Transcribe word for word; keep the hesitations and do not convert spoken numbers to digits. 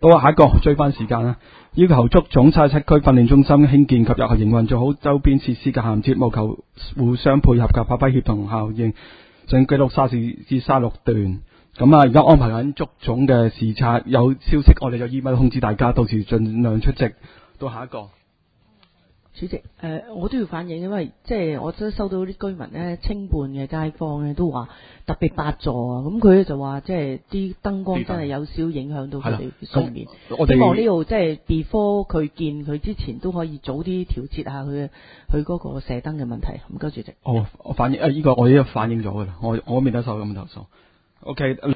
到下一個追翻時間啦，要求足總七十七區訓練中心興建及日後營運做好周邊設施嘅銜接，務求互相配合及發揮協同效應，盡記錄沙士至卅六段。咁啊，而家安排緊足總嘅視察，有消息我哋就 email 通知大家，到時盡量出席。到下一個。 主席，誒、呃，我都要反映，因為即係我都收到啲居民咧，清半嘅街坊咧都話特別八座啊，咁佢咧就話即係啲燈光真係有少影響到佢哋睡眠。我希望呢度即係 before 佢見佢之前都可以早啲調節下佢佢嗰個射燈嘅問題。唔該，主席。 哦，我反映誒，呢、這個我已經反映咗噶啦，我我未得收咁投訴。OK。